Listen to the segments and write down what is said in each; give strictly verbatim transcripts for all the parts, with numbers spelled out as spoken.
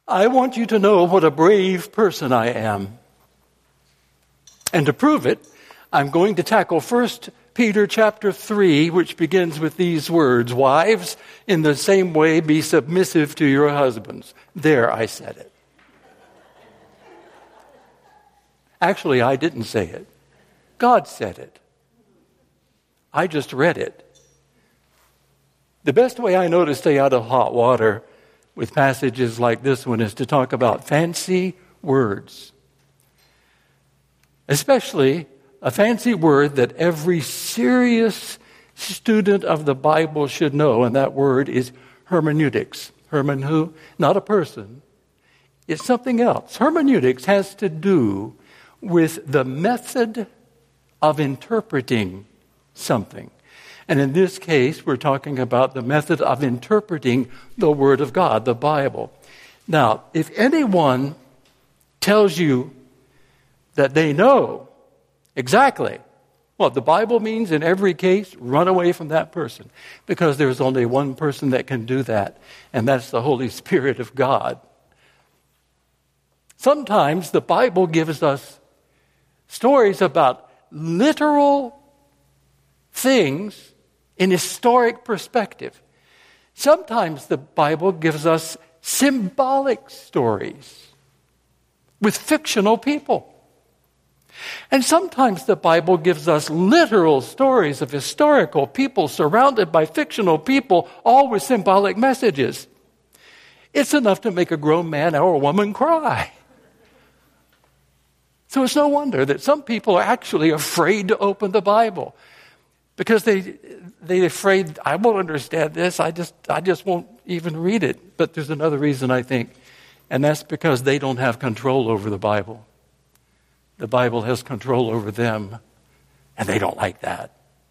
I want you to know what a brave person I am. And to prove it, I'm going to tackle First Peter chapter three, which begins with these words, "Wives, in the same way be submissive to your husbands." There, I said it. Actually, I didn't say it. God said it. I just read it. The best way I know to stay out of hot water with passages like this one is to talk about fancy words. Especially a fancy word that every serious student of the Bible should know, and that word is hermeneutics. Herman who? Not a person. It's something else. Hermeneutics has to do with the method of interpreting something. And in this case, we're talking about the method of interpreting the Word of God, the Bible. Now, if anyone tells you that they know exactly what the Bible means in every case, run away from that person, because there's only one person that can do that, and that's the Holy Spirit of God. Sometimes the Bible gives us stories about literal things in historic perspective. Sometimes the Bible gives us symbolic stories with fictional people. And sometimes the Bible gives us literal stories of historical people surrounded by fictional people, all with symbolic messages. It's enough to make a grown man or a woman cry. So it's no wonder that some people are actually afraid to open the Bible, because they they're afraid, I won't understand this, I just I just won't even read it. But there's another reason, I think, and that's because they don't have control over the Bible. The Bible has control over them, and they don't like that.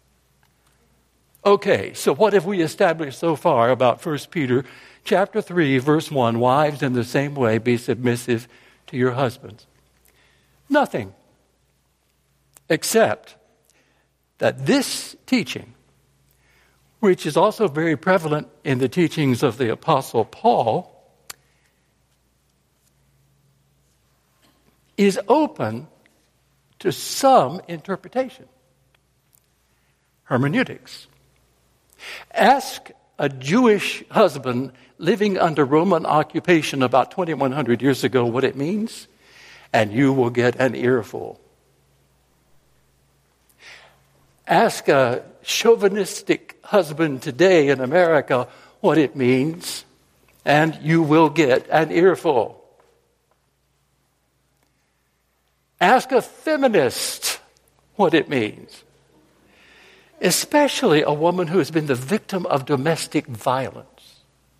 Okay, so what have we established so far about First Peter chapter three, verse one? Wives, in the same way, be submissive to your husbands. Nothing, except that this teaching, which is also very prevalent in the teachings of the Apostle Paul, is open to some interpretation. Hermeneutics. Ask a Jewish husband living under Roman occupation about twenty-one hundred years ago what it means, and you will get an earful. Ask a chauvinistic husband today in America what it means, and you will get an earful. Ask a feminist what it means, especially a woman who has been the victim of domestic violence.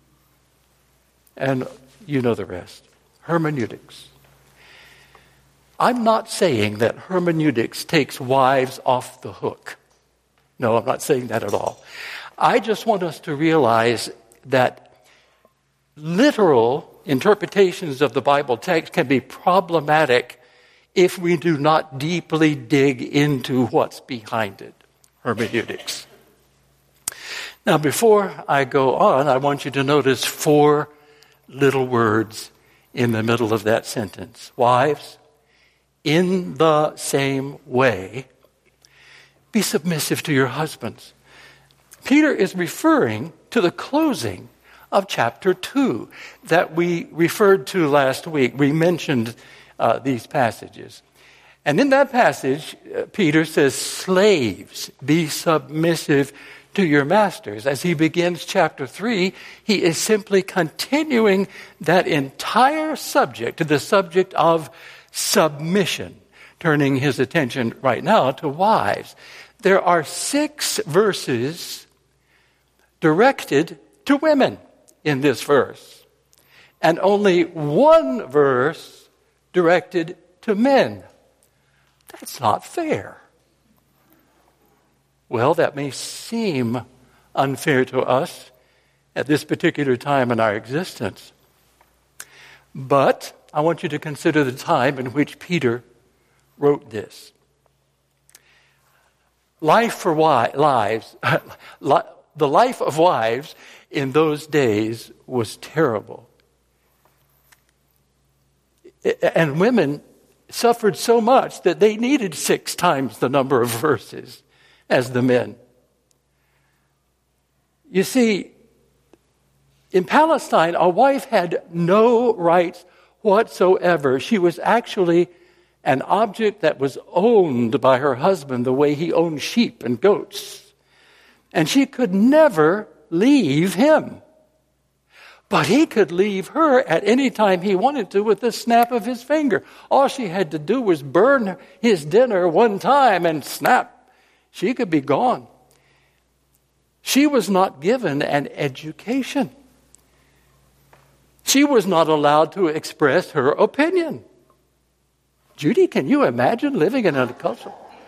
And you know the rest. Hermeneutics. I'm not saying that hermeneutics takes wives off the hook. No, I'm not saying that at all. I just want us to realize that literal interpretations of the Bible text can be problematic if we do not deeply dig into what's behind it. Hermeneutics. Now, before I go on, I want you to notice four little words in the middle of that sentence. Wives, in the same way, be submissive to your husbands. Peter is referring to the closing of chapter two that we referred to last week. We mentioned uh, these passages. And in that passage, uh, Peter says, slaves, be submissive to your masters. As he begins chapter three, he is simply continuing that entire subject to the subject of submission, turning his attention right now to wives. There are six verses directed to women in this verse, and only one verse directed to men. That's not fair. Well, that may seem unfair to us at this particular time in our existence, but I want you to consider the time in which Peter wrote this. Life for wives, lives, the life of wives in those days was terrible. And women suffered so much that they needed six times the number of verses as the men. You see, in Palestine, a wife had no rights whatsoever. She was actually an object that was owned by her husband the way he owned sheep and goats. And she could never leave him. But he could leave her at any time he wanted to with the snap of his finger. All she had to do was burn his dinner one time and snap. She could be gone. She was not given an education. She was not allowed to express her opinion. Judy, can you imagine living in a culture?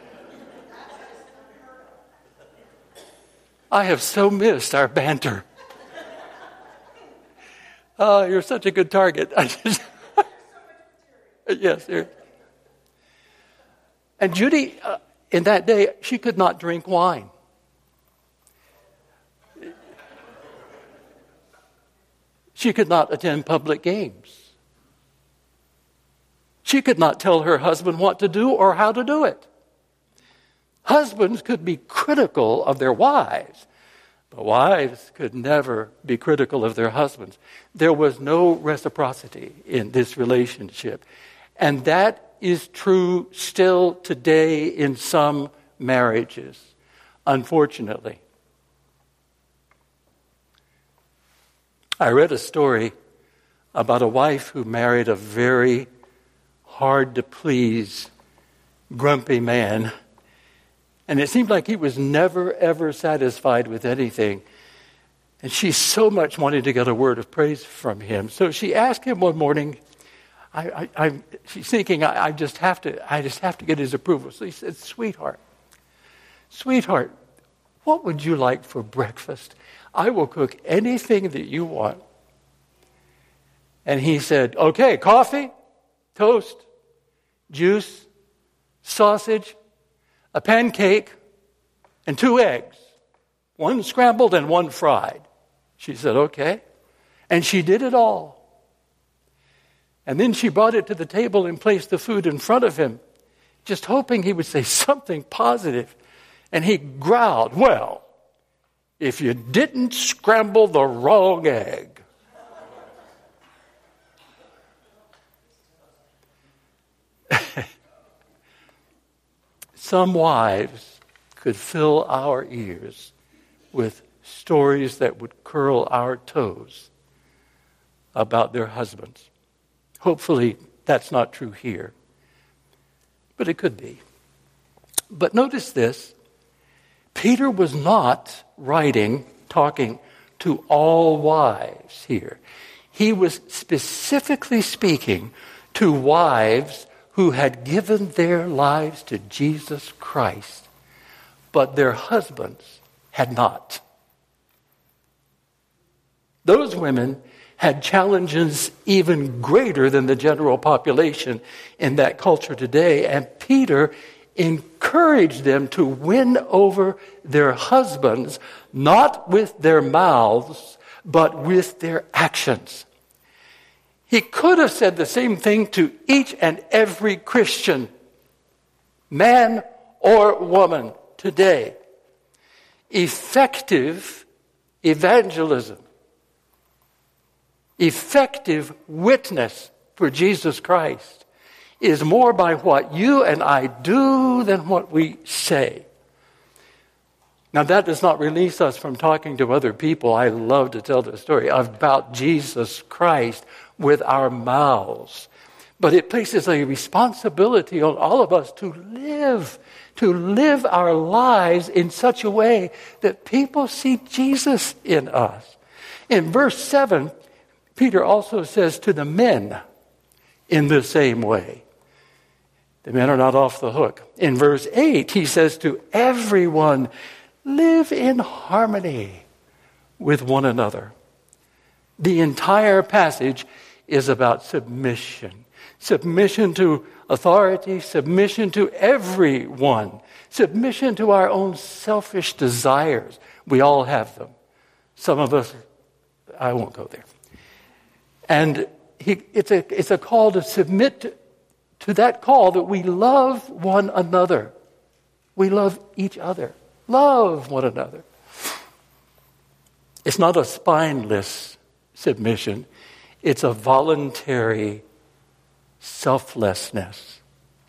I have so missed our banter. Oh, you're such a good target. I just, yes, you're. And Judy, uh, in that day, she could not drink wine. She could not attend public games. She could not tell her husband what to do or how to do it. Husbands could be critical of their wives, but wives could never be critical of their husbands. There was no reciprocity in this relationship. And that is true still today in some marriages, unfortunately. I read a story about a wife who married a very hard-to-please, grumpy man. And it seemed like he was never, ever satisfied with anything. And she so much wanted to get a word of praise from him. So she asked him one morning, I, I, I, she's thinking, I, I, just have to, I just have to get his approval. So he said, sweetheart, sweetheart, what would you like for breakfast? I will cook anything that you want. And he said, okay, coffee, toast, juice, sausage, a pancake, and two eggs. One scrambled and one fried. She said, okay. And she did it all. And then she brought it to the table and placed the food in front of him, just hoping he would say something positive. And he growled, well, if you didn't scramble the wrong egg. Some wives could fill our ears with stories that would curl our toes about their husbands. Hopefully that's not true here, but it could be. But notice this. Peter was not writing, talking to all wives here. He was specifically speaking to wives who had given their lives to Jesus Christ, but their husbands had not. Those women had challenges even greater than the general population in that culture today, and Peter encouraged them to win over their husbands, not with their mouths, but with their actions. He could have said the same thing to each and every Christian, man or woman, today. Effective evangelism, effective witness for Jesus Christ is more by what you and I do than what we say. Now, that does not release us from talking to other people. I love to tell the story about Jesus Christ with our mouths. But it places a responsibility on all of us to live, to live our lives in such a way that people see Jesus in us. In verse seven, Peter also says to the men in the same way. The men are not off the hook. In verse eight, he says to everyone, live in harmony with one another. The entire passage is about submission. Submission to authority, submission to everyone, submission to our own selfish desires. We all have them. Some of us, I won't go there. And he, it's, a, it's a call to submit to, to that call that we love one another. We love each other. Love one another. It's not a spineless submission. It's a voluntary selflessness.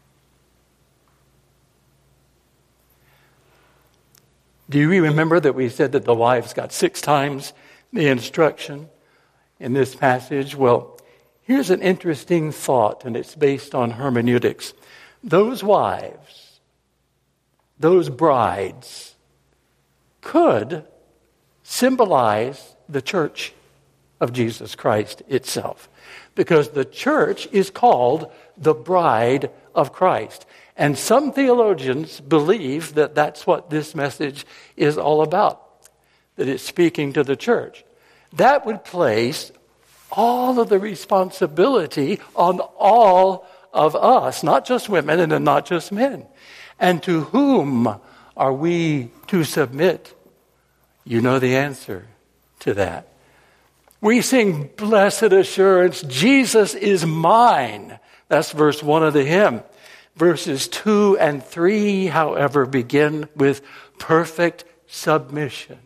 Do you remember that we said that the wives got six times the instruction in this passage? Well, here's an interesting thought, and it's based on hermeneutics. Those wives, those brides, could symbolize the church of Jesus Christ itself, because the church is called the bride of Christ. And some theologians believe that that's what this message is all about, that it's speaking to the church. That would place all of the responsibility on all of us, not just women and not just men. And to whom are we to submit? You know the answer to that. We sing, "Blessed Assurance, Jesus is mine." That's verse one of the hymn. Verses two and three, however, begin with perfect submission.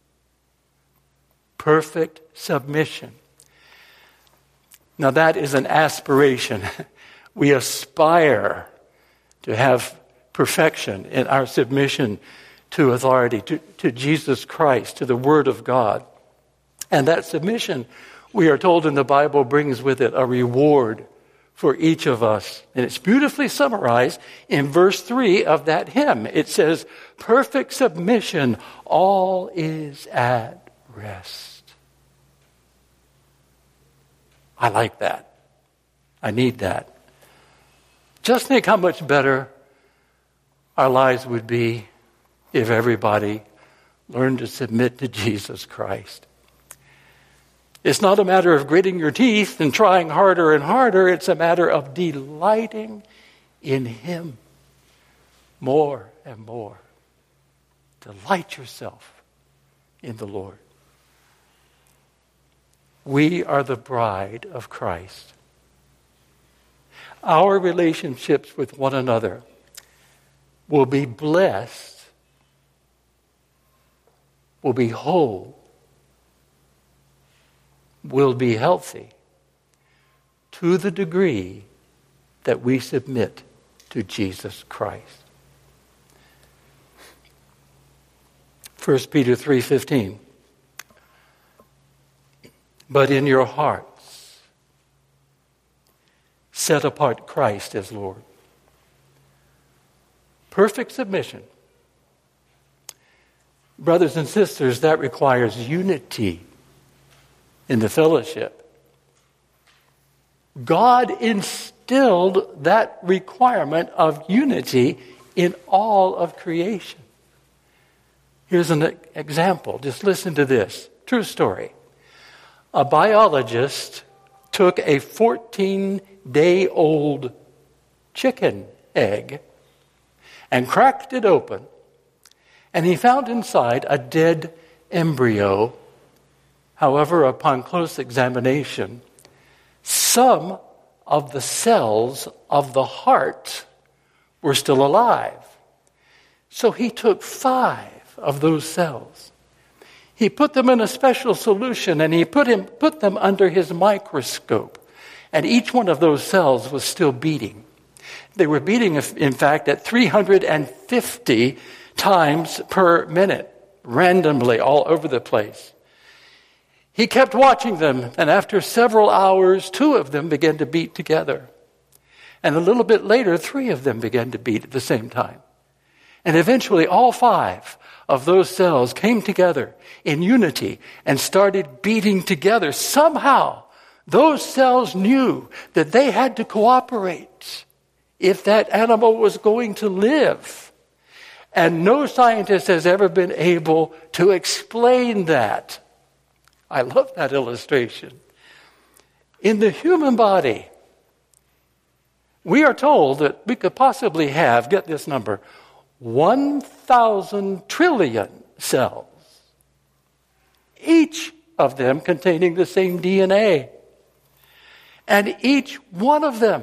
Perfect submission. Now that is an aspiration. We aspire to have perfection in our submission to authority, to, to Jesus Christ, to the Word of God. And that submission, we are told in the Bible, brings with it a reward for each of us. And it's beautifully summarized in verse three of that hymn. It says, "Perfect submission, all is at rest." I like that. I need that. Just think how much better our lives would be if everybody learned to submit to Jesus Christ. It's not a matter of gritting your teeth and trying harder and harder. It's a matter of delighting in Him more and more. Delight yourself in the Lord. We are the bride of Christ. Our relationships with one another will be blessed, will be whole, will be healthy to the degree that we submit to Jesus Christ. First Peter three fifteen. "But in your hearts, set apart Christ as Lord." Perfect submission. Brothers and sisters, that requires unity in the fellowship. God instilled that requirement of unity in all of creation. Here's an example. Just listen to this. True story. A biologist took a fourteen-day-old chicken egg and cracked it open, and he found inside a dead embryo. However, upon close examination, some of the cells of the heart were still alive. So he took five of those cells. He put them in a special solution, and he put him put them under his microscope. And each one of those cells was still beating. They were beating, in fact, at three hundred fifty times per minute, randomly all over the place. He kept watching them, and after several hours, two of them began to beat together. And a little bit later, three of them began to beat at the same time. And eventually, all five of those cells came together in unity and started beating together. Somehow, those cells knew that they had to cooperate if that animal was going to live. And no scientist has ever been able to explain that. I love that illustration. In the human body, we are told that we could possibly have, get this number, one thousand trillion cells, each of them containing the same D N A. And each one of them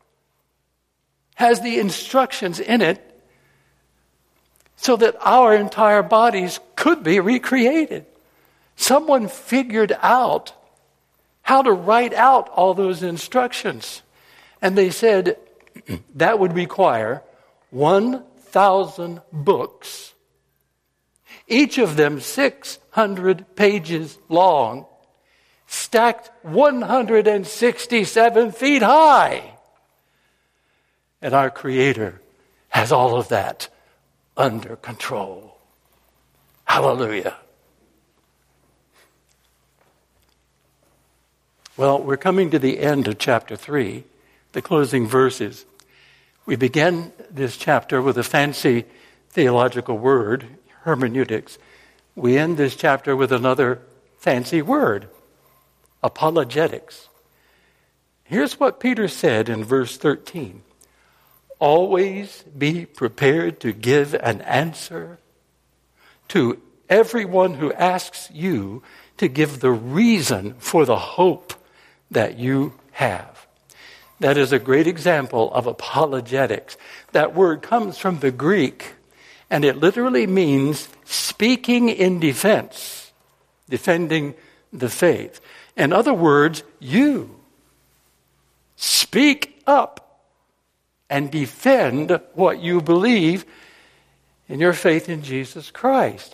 has the instructions in it so that our entire bodies could be recreated. Someone figured out how to write out all those instructions. And they said that would require one thousand books, each of them six hundred pages long, stacked one hundred sixty-seven feet high. And our Creator has all of that under control. Hallelujah. Well, we're coming to the end of chapter three, the closing verses. We began this chapter with a fancy theological word, hermeneutics. We end this chapter with another fancy word, apologetics. Here's what Peter said in verse thirteen. Always be prepared to give an answer to everyone who asks you to give the reason for the hope that you have. That is a great example of apologetics. That word comes from the Greek, and it literally means speaking in defense, defending the faith. In other words, you speak up and defend what you believe in your faith in Jesus Christ.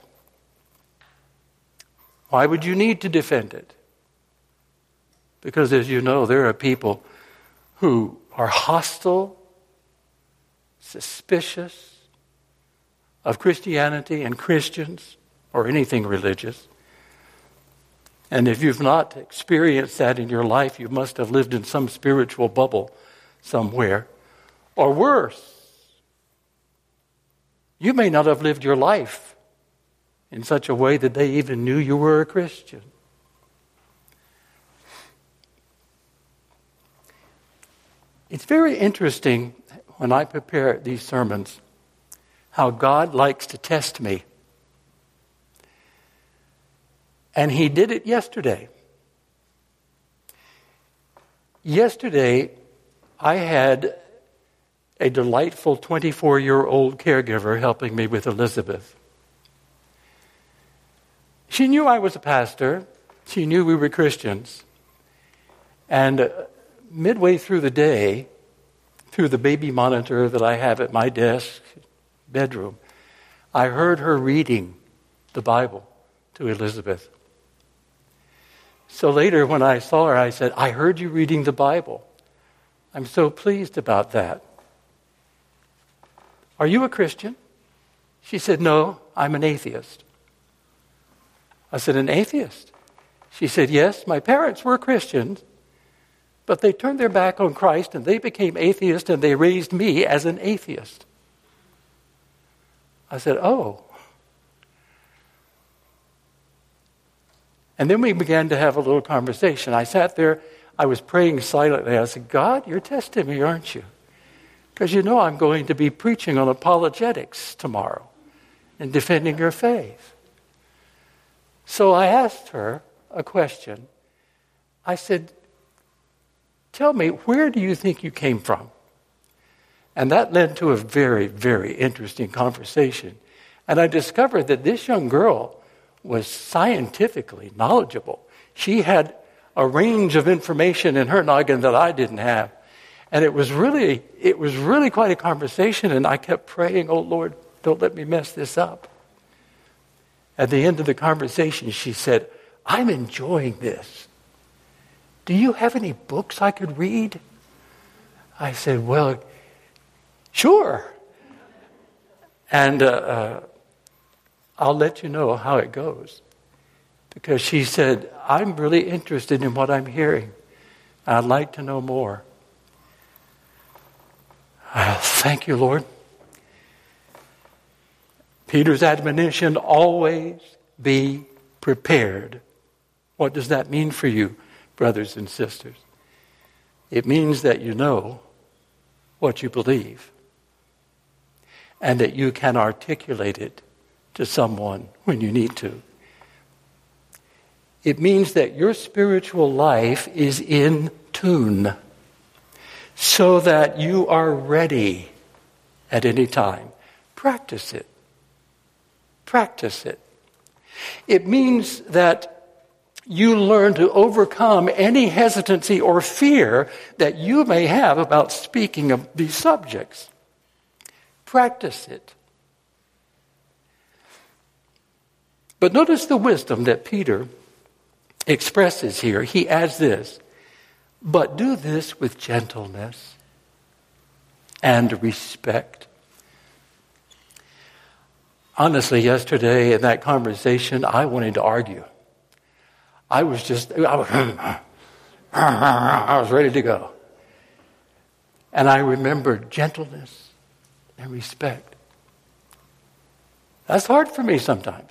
Why would you need to defend it? Because, as you know, there are people who are hostile, suspicious of Christianity and Christians or anything religious. And if you've not experienced that in your life, you must have lived in some spiritual bubble somewhere. Or worse, you may not have lived your life in such a way that they even knew you were a Christian. It's very interesting when I prepare these sermons how God likes to test me. And He did it yesterday. Yesterday, I had a delightful twenty-four-year-old caregiver helping me with Elizabeth. She knew I was a pastor. She knew we were Christians. And uh, midway through the day, through the baby monitor that I have at my desk, bedroom, I heard her reading the Bible to Elizabeth. So later when I saw her, I said, I heard you reading the Bible. I'm so pleased about that. Are you a Christian? She said, no, I'm an atheist. I said, an atheist? She said, yes, my parents were Christians, but they turned their back on Christ and they became atheists and they raised me as an atheist. I said, oh. And then we began to have a little conversation. I sat there, I was praying silently. I said, God, you're testing me, aren't you? Because you know I'm going to be preaching on apologetics tomorrow and defending your faith. So I asked her a question. I said, tell me, where do you think you came from? And that led to a very, very interesting conversation. And I discovered that this young girl was scientifically knowledgeable. She had a range of information in her noggin that I didn't have. And it was really, it was really quite a conversation, and I kept praying, oh Lord, don't let me mess this up. At the end of the conversation, she said, I'm enjoying this. Do you have any books I could read? I said, well, sure. And uh, uh, I'll let you know how it goes. Because she said, I'm really interested in what I'm hearing. I'd like to know more. Uh, thank you, Lord. Peter's admonition, always be prepared. What does that mean for you, brothers and sisters? It means that you know what you believe and that you can articulate it to someone when you need to. It means that your spiritual life is in tune so that you are ready at any time. Practice it. Practice it. It means that you learn to overcome any hesitancy or fear that you may have about speaking of these subjects. Practice it. But notice the wisdom that Peter expresses here. He adds this, but do this with gentleness and respect. Honestly, yesterday in that conversation, I wanted to argue. I was just, I was, I was ready to go. And I remembered gentleness and respect. That's hard for me sometimes.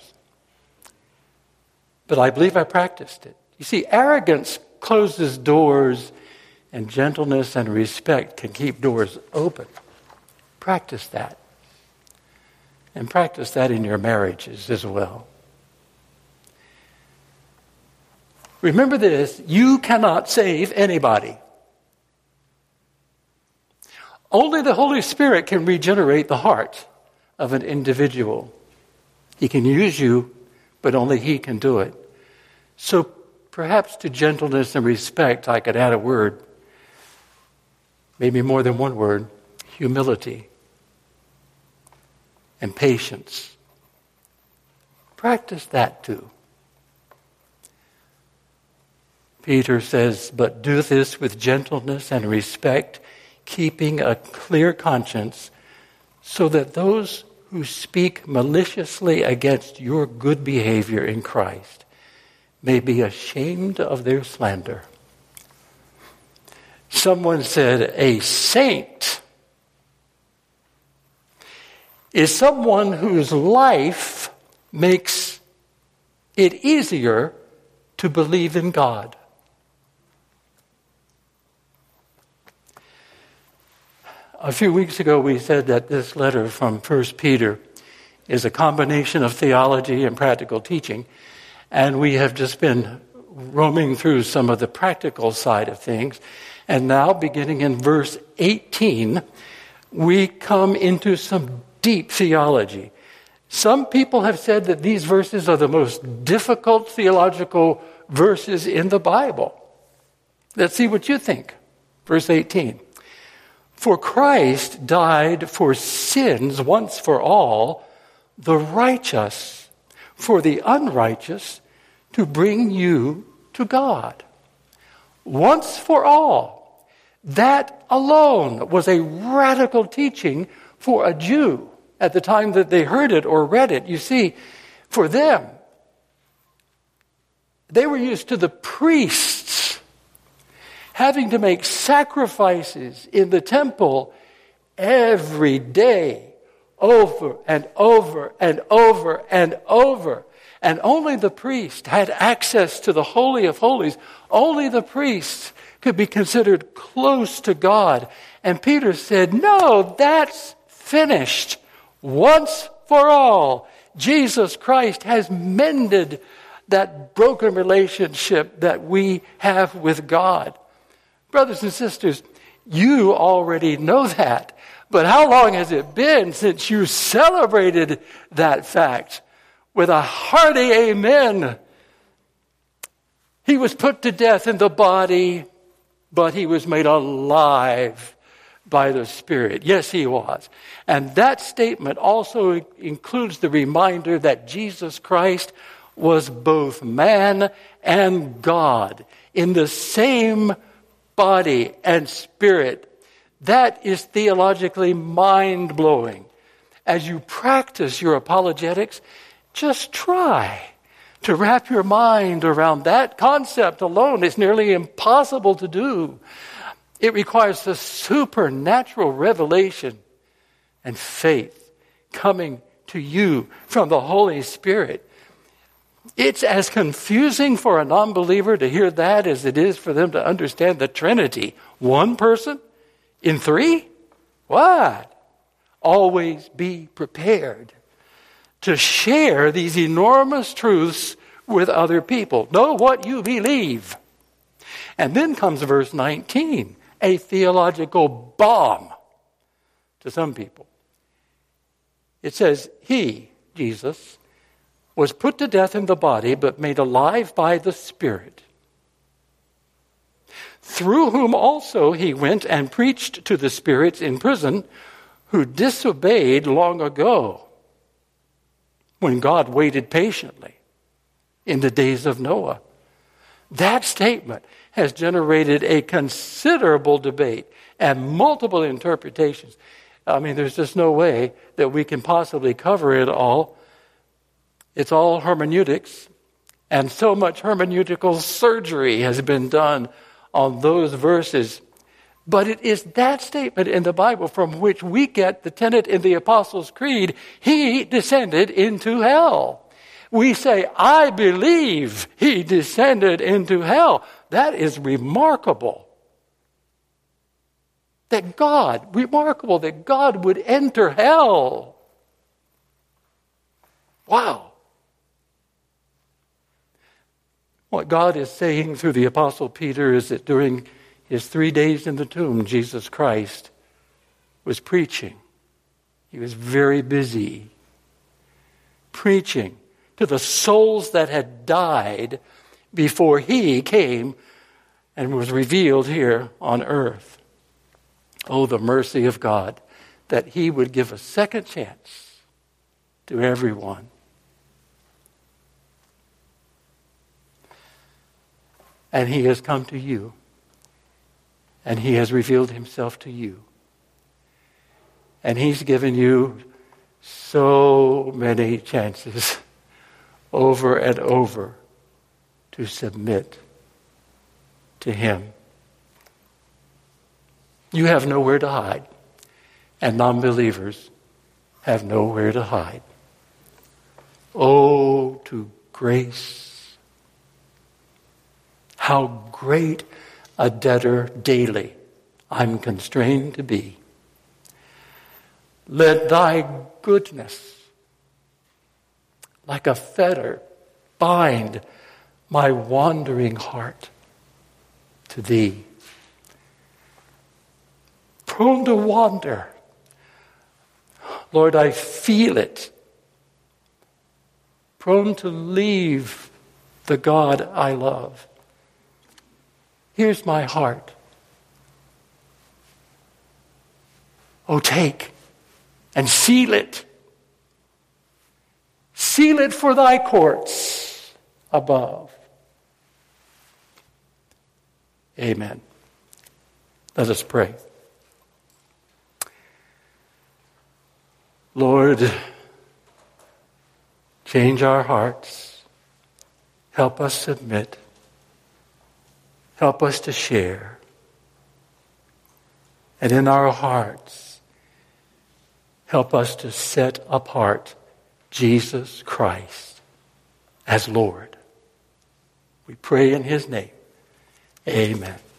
But I believe I practiced it. You see, arrogance closes doors, and gentleness and respect can keep doors open. Practice that. And practice that in your marriages as well. Remember this, you cannot save anybody. Only the Holy Spirit can regenerate the heart of an individual. He can use you, but only He can do it. So perhaps to gentleness and respect, I could add a word, maybe more than one word, humility and patience. Practice that too. Peter says, but do this with gentleness and respect, keeping a clear conscience, so that those who speak maliciously against your good behavior in Christ may be ashamed of their slander. Someone said, a saint is someone whose life makes it easier to believe in God. A few weeks ago, we said that this letter from First Peter is a combination of theology and practical teaching. And we have just been roaming through some of the practical side of things. And now, beginning in verse eighteen, we come into some deep theology. Some people have said that these verses are the most difficult theological verses in the Bible. Let's see what you think. Verse eighteen. For Christ died for sins once for all, the righteous for the unrighteous, to bring you to God. Once for all. That alone was a radical teaching for a Jew at the time that they heard it or read it. You see, for them, they were used to the priests having to make sacrifices in the temple every day, over and over and over and over. And only the priest had access to the Holy of Holies. Only the priest could be considered close to God. And Peter said, no, that's finished. Once for all, Jesus Christ has mended that broken relationship that we have with God. Brothers and sisters, you already know that. But how long has it been since you celebrated that fact with a hearty amen? He was put to death in the body, but he was made alive by the Spirit. Yes, he was. And that statement also includes the reminder that Jesus Christ was both man and God in the same body and spirit. That is theologically mind-blowing. As you practice your apologetics, just try to wrap your mind around that concept alone. It's nearly impossible to do. It requires the supernatural revelation and faith coming to you from the Holy Spirit. It's as confusing for a non-believer to hear that as it is for them to understand the Trinity. One person in three? What? Always be prepared to share these enormous truths with other people. Know what you believe. And then comes verse nineteen, a theological bomb to some people. It says, he, Jesus, was put to death in the body, but made alive by the Spirit, through whom also he went and preached to the spirits in prison who disobeyed long ago, when God waited patiently in the days of Noah. That statement has generated a considerable debate and multiple interpretations. I mean, there's just no way that we can possibly cover it all. It's all hermeneutics, and so much hermeneutical surgery has been done on those verses. But it is that statement in the Bible from which we get the tenet in the Apostles' Creed, he descended into hell. We say, I believe he descended into hell. That is remarkable. That God, remarkable that God would enter hell. Wow. What God is saying through the Apostle Peter is that during his three days in the tomb, Jesus Christ was preaching. He was very busy preaching to the souls that had died before he came and was revealed here on earth. Oh, the mercy of God, that he would give a second chance to everyone. And he has come to you. And he has revealed himself to you. And he's given you so many chances over and over to submit to him. You have nowhere to hide. And non-believers have nowhere to hide. Oh, to grace. How great a debtor daily I'm constrained to be. Let thy goodness, like a fetter, bind my wandering heart to thee. Prone to wander, Lord, I feel it. Prone to leave the God I love. Here's my heart. Oh, take and seal it. Seal it for thy courts above. Amen. Let us pray. Lord, change our hearts. Help us submit. Help us to share. And in our hearts, help us to set apart Jesus Christ as Lord. We pray in his name. Amen.